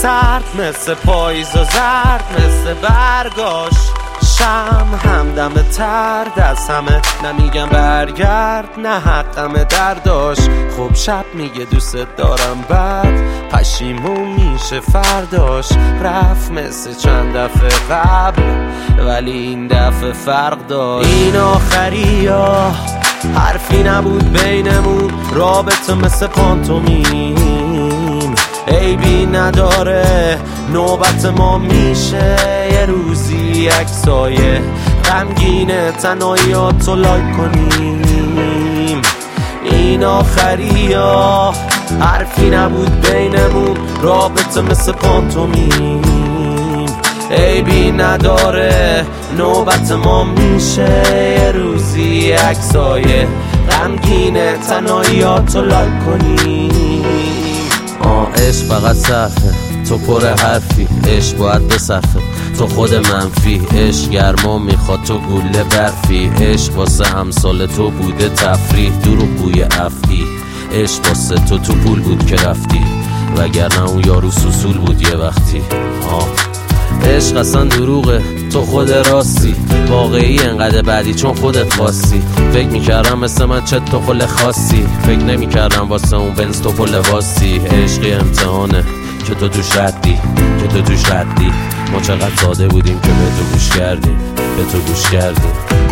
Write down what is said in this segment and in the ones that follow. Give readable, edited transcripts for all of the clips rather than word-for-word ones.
سرد مثل پاییز و زرد مثل برگاش شم همدم ترد از همه نمیگم برگرد نه حقم درداش خب شب میگه دوست دارم بعد پشیمون میشه فرداش رفت مثل چند دفعه قبل ولی این دفعه فرق داشت این آخری ها حرفی نبود بینمون رابطه مثل پانتومیم عیبی نداره نوبت ما میشه یه روزی یک سایه غمگینه تنهاییاتو لایک کنیم این آخری ها حرفی نبود بینمون رابطه مثل پانتومیم عیبی نداره نوبت ما میشه یه روزی یک سایه غمگینه تنهاییاتو لایک کنیم عشق فقط صرفه تو پر حرفی عشق باید بصرفه تو خود منفی عشق گرما میخواد تو گوله برفی عشق واسه امثال تو بوده تفریح دروغ بوی افعی عشق واسه تو پول بود که رفتی وگرنه اون یارو سوسول بود یه وقتی عشق اصلا دروغه تو خود راستی واقعی انقدر بعدی چون خودت خواستی فکر میکردم مثل من چه تو پل خاصی فکر نمیکردم واسه اون بنز تو پل واسی عشقی امتحانه که تو توش ردی ما چقدر ساده بودیم که به تو گوش کردیم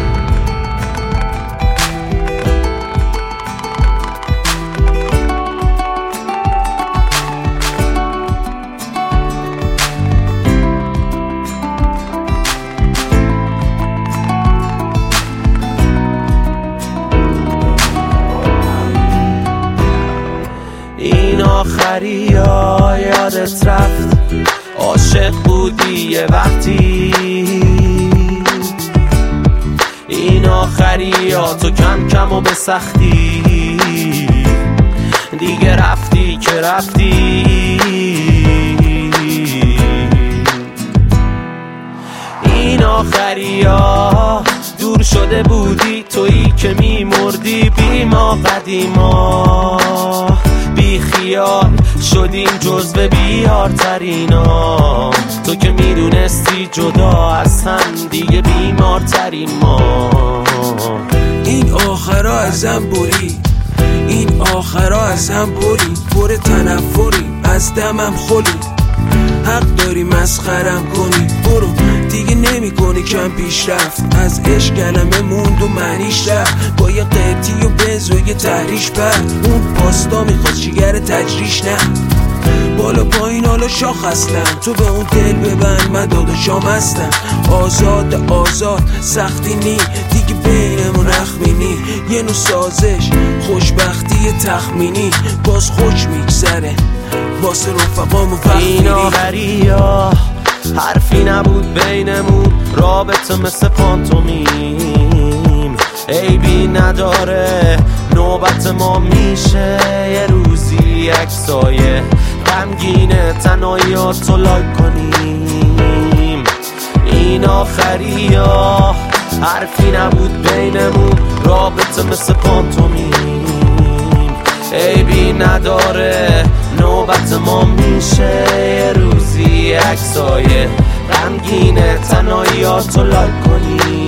این آخری ها یادت رفت عاشق بودی یه وقتی این آخری ها تو کم کم و به سختی دیگه رفتی که رفتی این آخری ها دور شده بودی تویی که میمردی بی ما قدیما بی خیال شدیم جزو بیارترینا تو که میدونستی جدا از هم دیگه بیمارترین ما این آخرا ازم بری این آخرا ازم بری پر تنفری از دمم خلی حق داری مسخرم کنی برو دیگه نمی کنی کم پیشرفت از عشق کلمه موند و معنیش رفت با یه قیبتی و بنز و یه تحریش بر اون پاستا میخواد جیگر تجریش نه بالا پایین حالا شاخ هستم تو به اون دل ببند من داداشام هستم آزاد سختی نی دیگه بینمون اخمینی یه نوع سازش خوشبختی تخمینی باز خوش میگذره واسه رفقامو این آخری ها حرفی نبود بینمون رابطه مثل پانتومیم عیبی نداره نوبت ما میشه یه روزی یک سایه غمگینه تنهاییاتو لایک کنیم این آخری ها حرفی نبود بینمون رابطه مثل پانتومیم عیبی نداره نوبت ما میشه یه روزی یک سایه غمگینه تنهاییاتو لایک کنیم